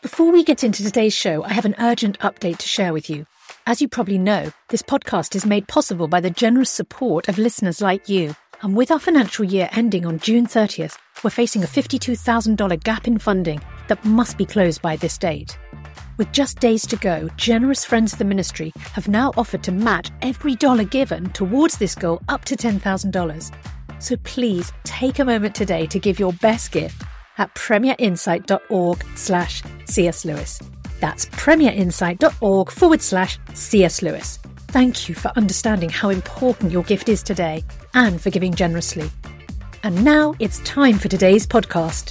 Before we get into today's show, I have an urgent update to share with you. As you probably know, this podcast is made possible by the generous support of listeners like you. And with our financial year ending on June 30th, we're facing a $52,000 gap in funding that must be closed by this date. With just days to go, generous friends of the ministry have now offered to match every dollar given towards this goal up to $10,000. So please take a moment today to give your best gift at premierinsight.org/C.S. Lewis. That's premierinsight.org/C.S. Lewis. Thank you for understanding how important your gift is today and for giving generously. And now it's time for today's podcast.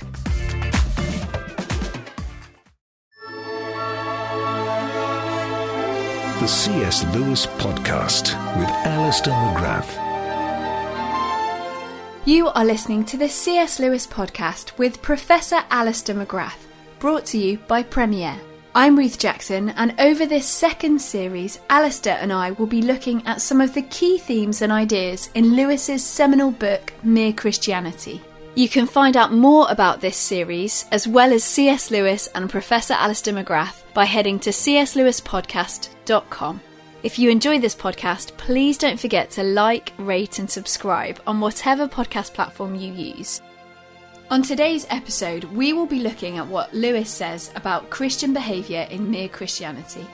The C.S. Lewis Podcast with Alistair McGrath. You are listening to the C.S. Lewis Podcast with Professor Alistair McGrath, brought to you by Premier. I'm Ruth Jackson, and over this second series, Alistair and I will be looking at some of the key themes and ideas in Lewis's seminal book, Mere Christianity. You can find out more about this series, as well as C.S. Lewis and Professor Alistair McGrath, by heading to cslewispodcast.com. If you enjoy this podcast, please don't forget to like, rate and subscribe on whatever podcast platform you use. On today's episode, we will be looking at what Lewis says about Christian behaviour in Mere Christianity.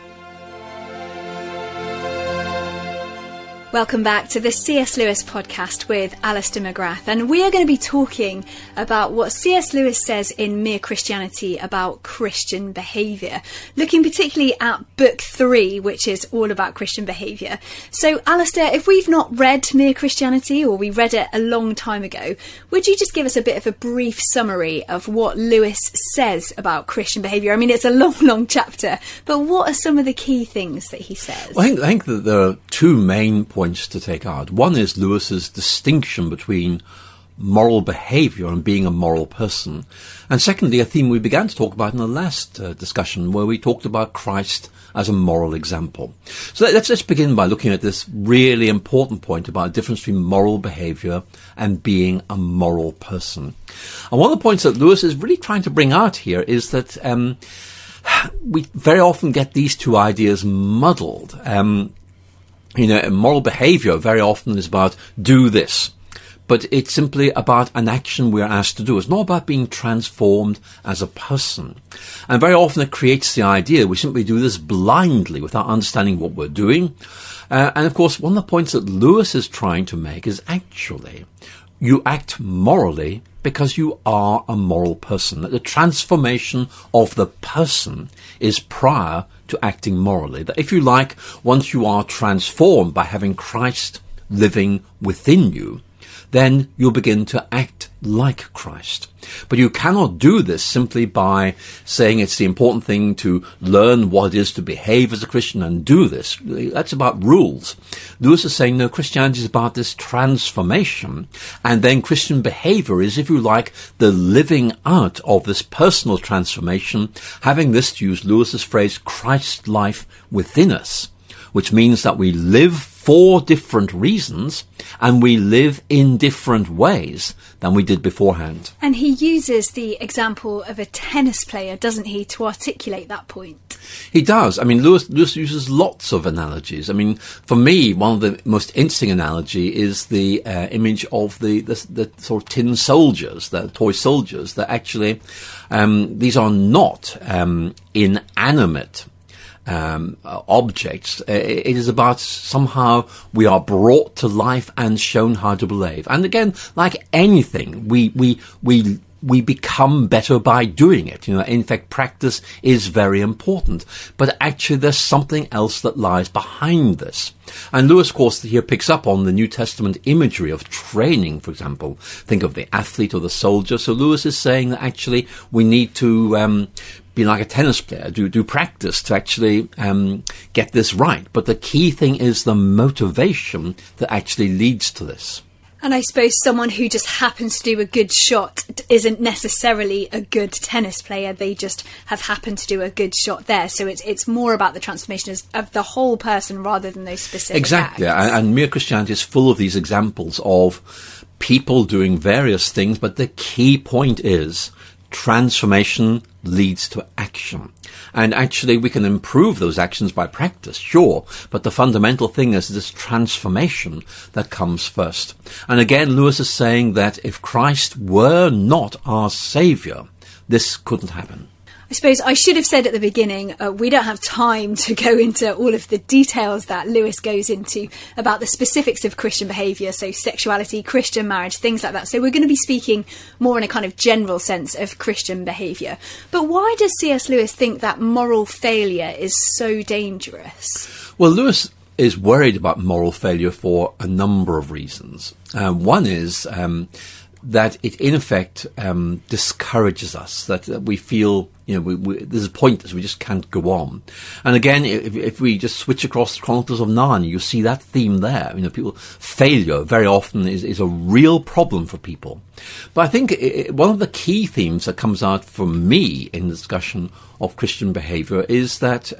Welcome back to the C.S. Lewis Podcast with Alistair McGrath, and we are going to be talking about what C.S. Lewis says in Mere Christianity about Christian behaviour, looking particularly at Book 3, which is all about Christian behaviour. So, Alistair, if we've not read Mere Christianity, or we read it a long time ago, would you just give us a bit of a brief summary of what Lewis says about Christian behaviour? I mean, it's a long chapter, but what are some of the key things that he says? Well, I think that there are two main points to take out. One is Lewis's distinction between moral behaviour and being a moral person. And secondly, a theme we began to talk about in the last discussion, where we talked about Christ as a moral example. So let's just begin by looking at this really important point about the difference between moral behaviour and being a moral person. And one of the points that Lewis is really trying to bring out here is that we very often get these two ideas muddled. Moral behaviour very often is about do this, but it's simply about an action we're asked to do. It's not about being transformed as a person. And very often it creates the idea we simply do this blindly without understanding what we're doing. And of course, one of the points that Lewis is trying to make is actually you act morally because you are a moral person. That the transformation of the person is prior to acting morally. That if you like, once you are transformed by having Christ living within you, then you'll begin to act like Christ. But you cannot do this simply by saying it's the important thing to learn what it is to behave as a Christian and do this. That's about rules. Lewis is saying, no, Christianity is about this transformation. And then Christian behavior is, if you like, the living out of this personal transformation, having this, to use Lewis's phrase, Christ life within us, which means that we live for different reasons and we live in different ways than we did beforehand. And he uses the example of a tennis player, doesn't he, to articulate that point? He does. I mean, Lewis uses lots of analogies. I mean, for me, one of the most interesting analogy is the image of the sort of tin soldiers, the toy soldiers, that actually these are not inanimate objects. It is about somehow we are brought to life and shown how to behave. And again, like anything, we become better by doing it. In fact, practice is very important. But actually, there's something else that lies behind this. And Lewis, of course, here picks up on the New Testament imagery of training, for example. Think of the athlete or the soldier. So Lewis is saying that actually we need to be like a tennis player, do practice to actually get this right. But the key thing is the motivation that actually leads to this. And I suppose someone who just happens to do a good shot isn't necessarily a good tennis player. They just have happened to do a good shot there. So it's more about the transformation of the whole person rather than those specific Exactly. acts. And Mere Christianity is full of these examples of people doing various things. But the key point is transformation leads to action. And actually we can improve those actions by practice, sure, but the fundamental thing is this transformation that comes first. And again, Lewis is saying that if Christ were not our Saviour, this couldn't happen. I suppose I should have said at the beginning, we don't have time to go into all of the details that Lewis goes into about the specifics of Christian behaviour, so sexuality, Christian marriage, things like that. So we're going to be speaking more in a kind of general sense of Christian behaviour. But why does C.S. Lewis think that moral failure is so dangerous? Well, Lewis is worried about moral failure for a number of reasons. One is that it, in effect, discourages us, that we feel, there's a point that we just can't go on. And again, if we just switch across the Chronicles of Narnia, you see that theme there. Failure very often is a real problem for people. But I think one of the key themes that comes out for me in the discussion of Christian behaviour is that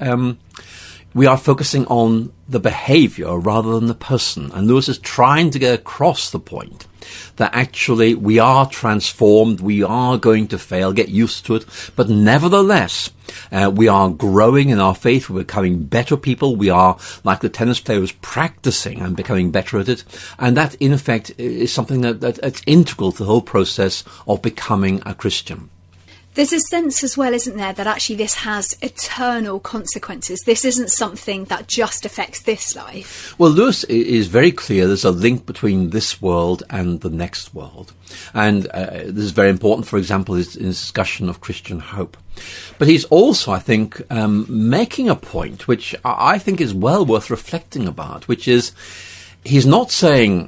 we are focusing on the behaviour rather than the person. And Lewis is trying to get across the point that actually we are transformed, we are going to fail, get used to it, but nevertheless, we are growing in our faith, we're becoming better people, we are, like the tennis players, practicing and becoming better at it, and that, in effect, is something that's integral to the whole process of becoming a Christian. There's a sense as well, isn't there, that actually this has eternal consequences. This isn't something that just affects this life. Well, Lewis is very clear there's a link between this world and the next world. And this is very important, for example, in his discussion of Christian hope. But he's also, I think, making a point which I think is well worth reflecting about, which is he's not saying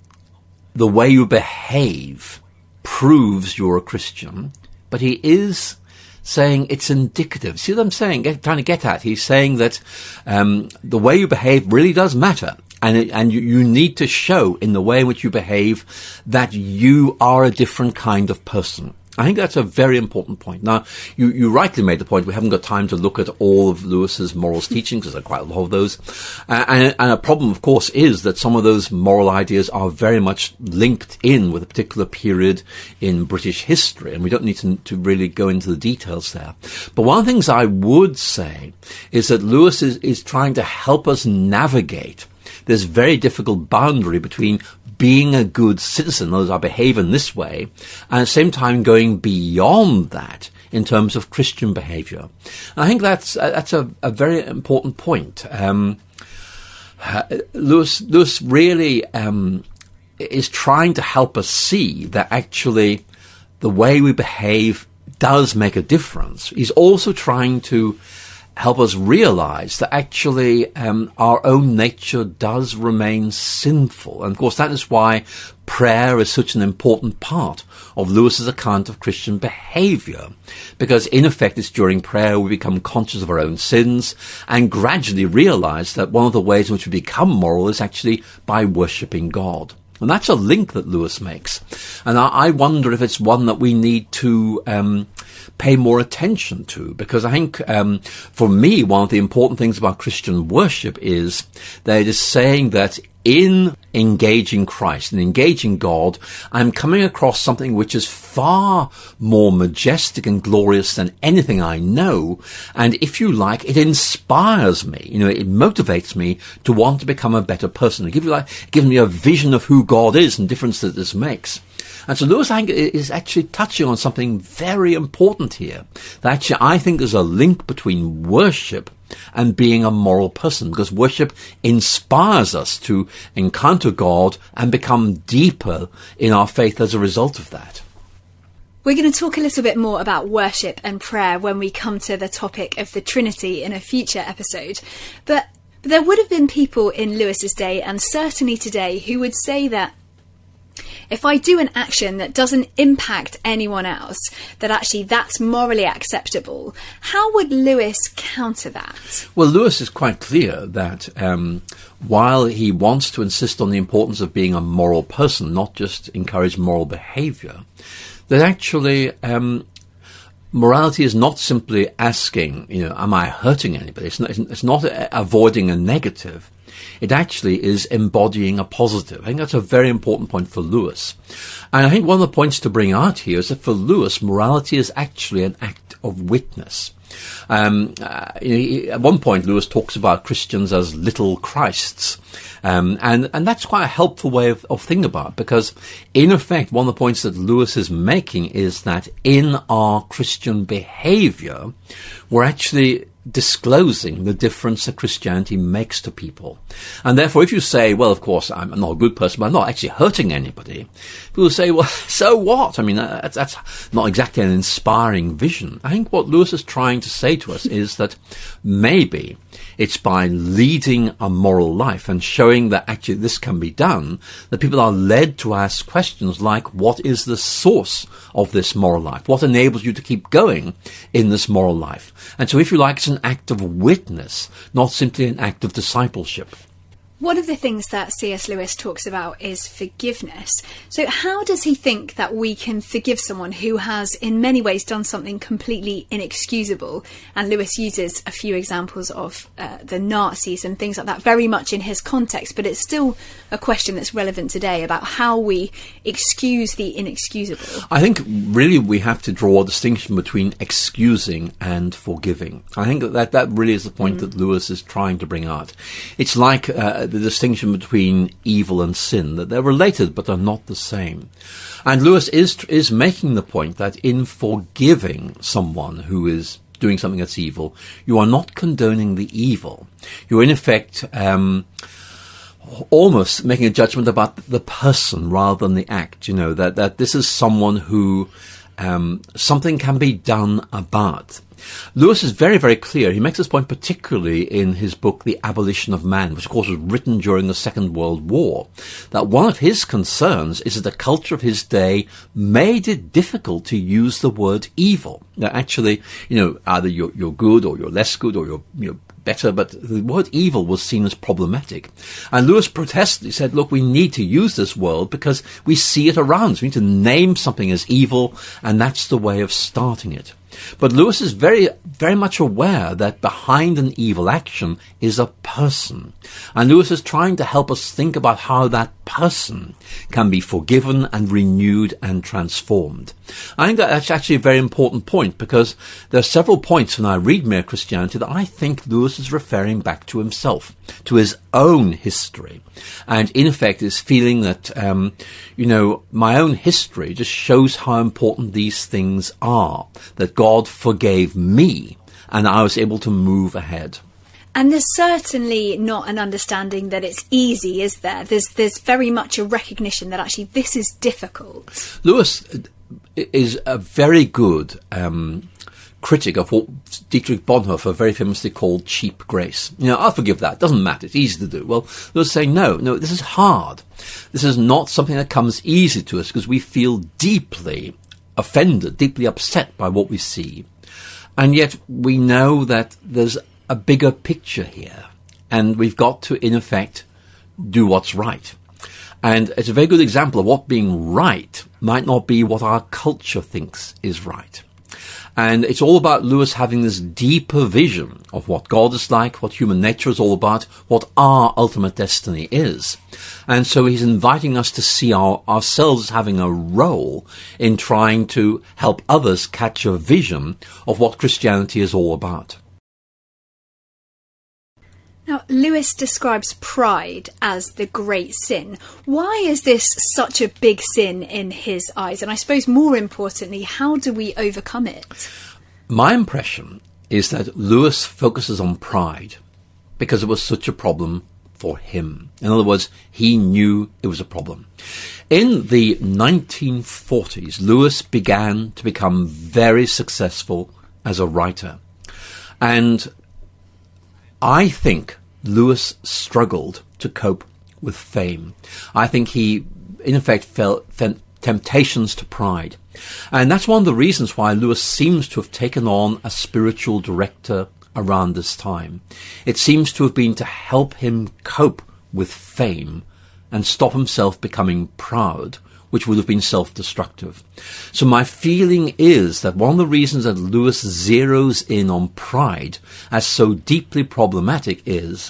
the way you behave proves you're a Christian, but he is saying it's indicative. See what I'm saying? Trying to get at. He's saying that the way you behave really does matter. And you need to show in the way in which you behave that you are a different kind of person. I think that's a very important point. Now, you rightly made the point, we haven't got time to look at all of Lewis's morals teachings, because there are quite a lot of those. And a problem, of course, is that some of those moral ideas are very much linked in with a particular period in British history, and we don't need to really go into the details there. But one of the things I would say is that Lewis is trying to help us navigate this very difficult boundary between being a good citizen, those I behave in this way, and at the same time going beyond that in terms of Christian behaviour. And I think that's a very important point. Lewis really is trying to help us see that actually the way we behave does make a difference. He's also trying to help us realize that actually our own nature does remain sinful. And of course that is why prayer is such an important part of Lewis's account of Christian behaviour, because in effect it's during prayer we become conscious of our own sins and gradually realize that one of the ways in which we become moral is actually by worshipping God. And that's a link that Lewis makes. And I wonder if it's one that we need to pay more attention to, because I think for me one of the important things about Christian worship is that it is saying that in engaging Christ and engaging God, I'm coming across something which is far more majestic and glorious than anything I know. And if you like, it inspires me. It motivates me to want to become a better person. It gives me a vision of who God is and the difference that this makes. And so Lewis, I think, is actually touching on something very important here. That actually, I think there's a link between worship and being a moral person, because worship inspires us to encounter God and become deeper in our faith as a result of that. We're going to talk a little bit more about worship and prayer when we come to the topic of the Trinity in a future episode. But there would have been people in Lewis's day, and certainly today, who would say that if I do an action that doesn't impact anyone else, that actually that's morally acceptable. How would Lewis counter that? Well, Lewis is quite clear that while he wants to insist on the importance of being a moral person, not just encourage moral behaviour, that actually morality is not simply asking, am I hurting anybody? It's not avoiding a negative. It actually is embodying a positive. I think that's a very important point for Lewis. And I think one of the points to bring out here is that for Lewis, morality is actually an act of witness. At one point, Lewis talks about Christians as little Christs. And that's quite a helpful way of thinking about it, because in effect, one of the points that Lewis is making is that in our Christian behavior, we're actually disclosing the difference that Christianity makes to people. And therefore, if you say, well, of course, I'm not a good person, but I'm not actually hurting anybody, people will say, well, so what? I mean, that's not exactly an inspiring vision. I think what Lewis is trying to say to us is that maybe it's by leading a moral life and showing that actually this can be done, that people are led to ask questions like, what is the source of this moral life? What enables you to keep going in this moral life? And so if you like, it's an act of witness, not simply an act of discipleship. One of the things that C.S. Lewis talks about is forgiveness. So how does he think that we can forgive someone who has in many ways done something completely inexcusable? And Lewis uses a few examples of the Nazis and things like that very much in his context, but it's still a question that's relevant today about how we excuse the inexcusable. I think really we have to draw a distinction between excusing and forgiving. I think that really is the point that Lewis is trying to bring out. It's like the distinction between evil and sin, that they're related but are not the same. And Lewis is making the point that in forgiving someone who is doing something that's evil, you are not condoning the evil. You're in effect almost making a judgment about the person rather than the act, that this is someone who something can be done about. Lewis is very, very clear. He makes this point particularly in his book, The Abolition of Man, which of course was written during the Second World War, that one of his concerns is that the culture of his day made it difficult to use the word evil. That actually, either you're good or you're less good or you're better, but the word evil was seen as problematic. And Lewis protested. He said, look, we need to use this word because we see it around. So we need to name something as evil, and that's the way of starting it. But Lewis is very, very much aware that behind an evil action is a person. And Lewis is trying to help us think about how that person can be forgiven and renewed and transformed. I think that's actually a very important point, because there are several points when I read Mere Christianity that I think Lewis is referring back to himself, to his own history. And in effect is feeling that, my own history just shows how important these things are, that God forgave me and I was able to move ahead. And there's certainly not an understanding that it's easy, is there? There's very much a recognition that actually this is difficult. Lewis is a very good critic of what Dietrich Bonhoeffer very famously called cheap grace. I'll forgive that. It doesn't matter. It's easy to do. Well, Lewis saying, no, this is hard. This is not something that comes easy to us because we feel deeply offended, deeply upset by what we see. And yet we know that there's a bigger picture here, and we've got to, in effect, do what's right. And it's a very good example of what being right might not be what our culture thinks is right. And it's all about Lewis having this deeper vision of what God is like, what human nature is all about, what our ultimate destiny is. And so he's inviting us to see ourselves as having a role in trying to help others catch a vision of what Christianity is all about. Now, Lewis describes pride as the great sin. Why is this such a big sin in his eyes? And I suppose more importantly, how do we overcome it? My impression is that Lewis focuses on pride because it was such a problem for him. In other words, he knew it was a problem. In the 1940s, Lewis began to become very successful as a writer. And I think Lewis struggled to cope with fame. I think he, in effect, felt temptations to pride. And that's one of the reasons why Lewis seems to have taken on a spiritual director around this time. It seems to have been to help him cope with fame and stop himself becoming proud, which would have been self-destructive. So my feeling is that one of the reasons that Lewis zeroes in on pride as so deeply problematic is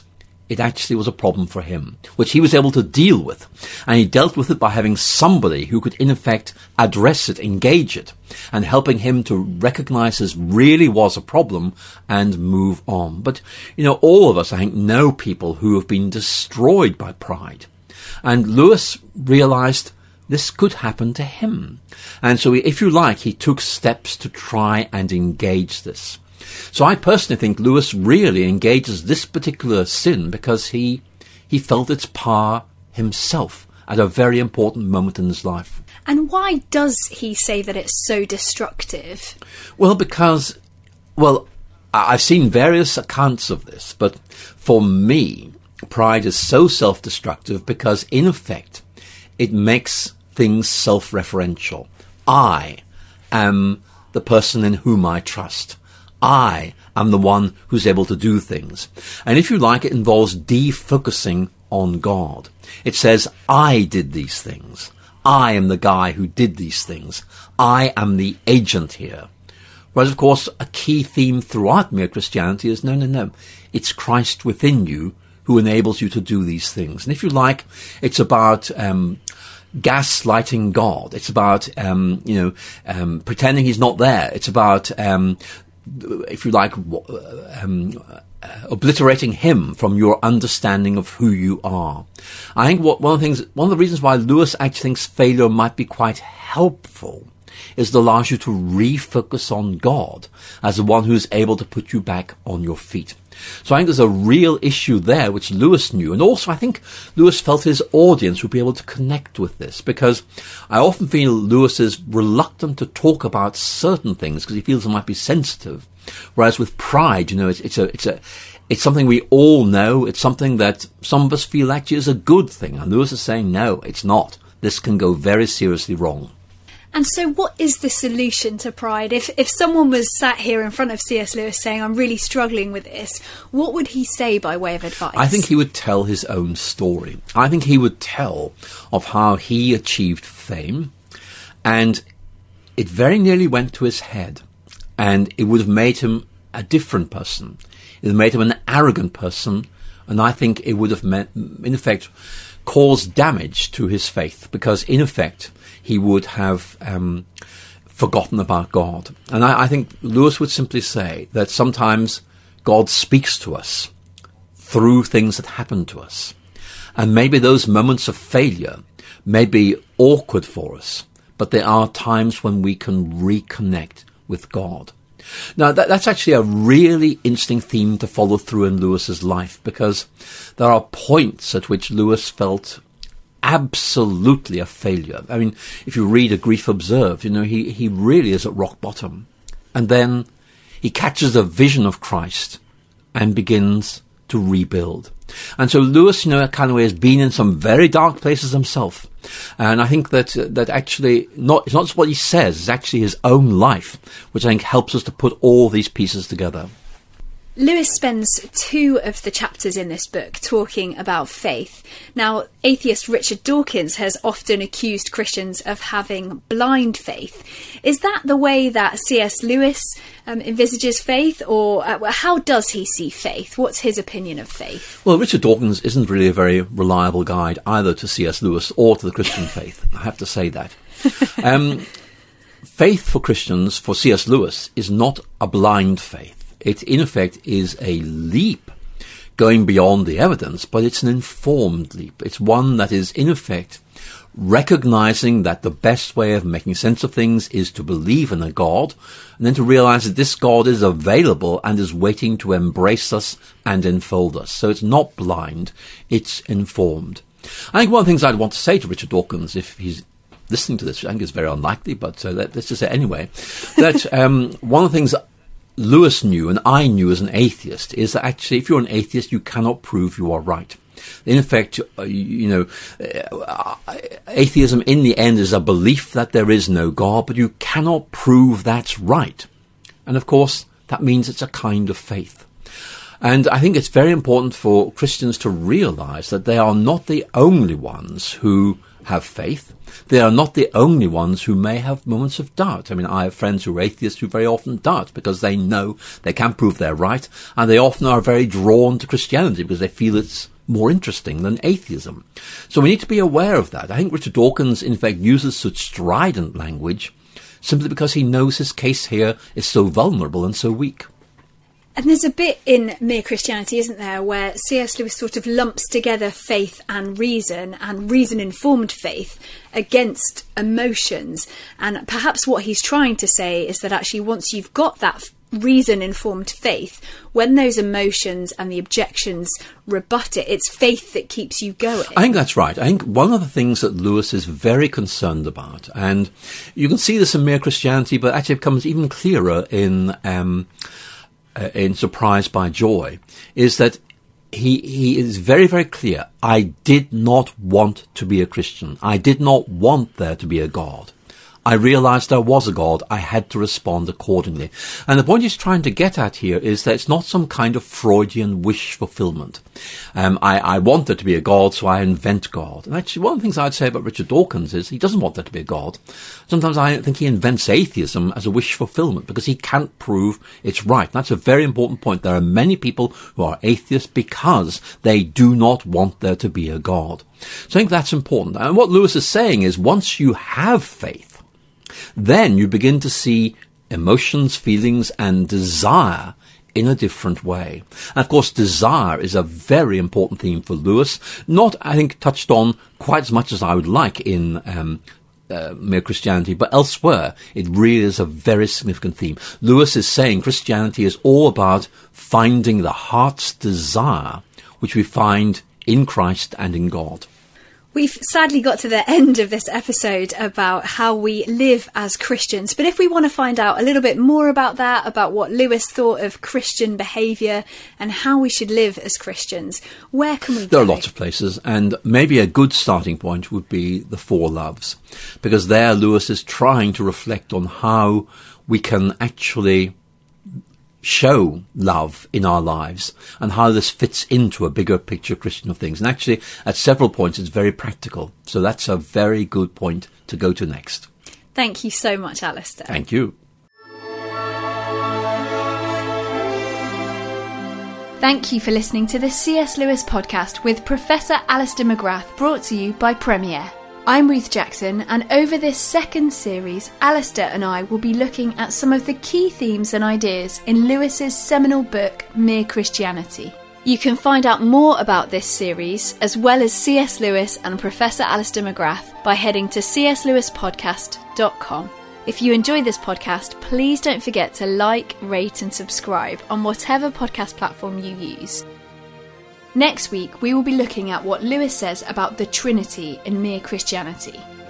it actually was a problem for him, which he was able to deal with. And he dealt with it by having somebody who could, in effect, address it, engage it, and helping him to recognize this really was a problem and move on. But, all of us, I think, know people who have been destroyed by pride. And Lewis realized this could happen to him. And so, if you like, he took steps to try and engage this. So I personally think Lewis really engages this particular sin because he felt its power himself at a very important moment in his life. And why does he say that it's so destructive? Well, because, I've seen various accounts of this, but for me, pride is so self-destructive because, in effect, it makes things self-referential. I am the person in whom I trust. I am the one who's able to do things. And if you like, it involves defocusing on God. It says, I did these things. I am the guy who did these things. I am the agent here. Whereas, of course, a key theme throughout mere Christianity is, no. It's Christ within you who enables you to do these things. And if you like, it's about gaslighting God. It's about, pretending he's not there. It's about, if you like, obliterating him from your understanding of who you are. I think one of the reasons why Lewis actually thinks failure might be quite helpful is it allows you to refocus on God as the one who's able to put you back on your feet. So I think there's a real issue there which Lewis knew, and also I think Lewis felt his audience would be able to connect with this, because I often feel Lewis is reluctant to talk about certain things because he feels it might be sensitive, whereas with pride, it's something we all know. It's something that some of us feel actually is a good thing, and Lewis is saying no, it's not. This can go very seriously wrong. And so what is the solution to pride? If someone was sat here in front of C.S. Lewis saying, I'm really struggling with this, what would he say by way of advice? I think he would tell his own story. I think he would tell of how he achieved fame, and it very nearly went to his head, and it would have made him a different person. It would have made him an arrogant person, and I think it would have, in effect, caused damage to his faith, because, in effect, he would have forgotten about God. And I think Lewis would simply say that sometimes God speaks to us through things that happen to us. And maybe those moments of failure may be awkward for us, but there are times when we can reconnect with God. Now, that's actually a really interesting theme to follow through in Lewis's life, because there are points at which Lewis felt absolutely a failure. I mean, if you read A Grief Observed, he really is at rock bottom. And then he catches a vision of Christ and begins to rebuild. And so Lewis, in a kind of way, has been in some very dark places himself. And I think that actually, it's not just what he says, it's actually his own life, which I think helps us to put all these pieces together. Lewis spends 2 of the chapters in this book talking about faith. Now, atheist Richard Dawkins has often accused Christians of having blind faith. Is that the way that C.S. Lewis envisages faith, or how does he see faith? What's his opinion of faith? Well, Richard Dawkins isn't really a very reliable guide either to C.S. Lewis or to the Christian faith. I have to say that. Faith for Christians, for C.S. Lewis, is not a blind faith. It, in effect, is a leap going beyond the evidence, but it's an informed leap. It's one that is, in effect, recognizing that the best way of making sense of things is to believe in a God, and then to realize that this God is available and is waiting to embrace us and enfold us. So it's not blind, it's informed. I think one of the things I'd want to say to Richard Dawkins, if he's listening to this, I think it's very unlikely, but let's just say anyway, that one of the things Lewis knew, and I knew as an atheist, is that actually if you're an atheist, you cannot prove you are right. In effect, atheism in the end is a belief that there is no God, but you cannot prove that's right. And of course, that means it's a kind of faith. And I think it's very important for Christians to realize that they are not the only ones who have faith. They are not the only ones who may have moments of doubt. I mean, I have friends who are atheists who very often doubt because they know they can't prove they're right, and they often are very drawn to Christianity because they feel it's more interesting than atheism. So we need to be aware of that. I think Richard Dawkins, in fact, uses such strident language simply because he knows his case here is so vulnerable and so weak. And there's a bit in Mere Christianity, isn't there, where C.S. Lewis sort of lumps together faith and reason-informed faith against emotions. And perhaps what he's trying to say is that actually once you've got that reason-informed faith, when those emotions and the objections rebut it, it's faith that keeps you going. I think that's right. I think one of the things that Lewis is very concerned about, and you can see this in Mere Christianity, but actually it becomes even clearer in Surprised by Joy, is that he is very, very clear. I did not want to be a Christian. I did not want there to be a God. I realized there was a God. I had to respond accordingly. And the point he's trying to get at here is that it's not some kind of Freudian wish fulfillment. I want there to be a God, so I invent God. And actually, one of the things I'd say about Richard Dawkins is he doesn't want there to be a God. Sometimes I think he invents atheism as a wish fulfillment because he can't prove it's right. That's a very important point. There are many people who are atheists because they do not want there to be a God. So I think that's important. And what Lewis is saying is once you have faith, then you begin to see emotions, feelings, and desire in a different way. And of course, desire is a very important theme for Lewis, not, I think, touched on quite as much as I would like in Mere Christianity, but elsewhere it really is a very significant theme. Lewis is saying Christianity is all about finding the heart's desire, which we find in Christ and in God. We've sadly got to the end of this episode about how we live as Christians. But if we want to find out a little bit more about that, about what Lewis thought of Christian behaviour and how we should live as Christians, where can we go? There are lots of places, and maybe a good starting point would be the Four Loves, because there Lewis is trying to reflect on how we can actually show love in our lives and how this fits into a bigger picture Christian of things. And actually, at several points, it's very practical. So that's a very good point to go to next. Thank you so much, Alistair. Thank you. Thank you for listening to the C.S. Lewis podcast with Professor Alistair McGrath, brought to you by Premier. I'm Ruth Jackson, and over this second series, Alistair and I will be looking at some of the key themes and ideas in Lewis's seminal book, Mere Christianity. You can find out more about this series, as well as C.S. Lewis and Professor Alistair McGrath, by heading to cslewispodcast.com. If you enjoy this podcast, please don't forget to like, rate and subscribe on whatever podcast platform you use. Next week, we will be looking at what Lewis says about the Trinity in Mere Christianity.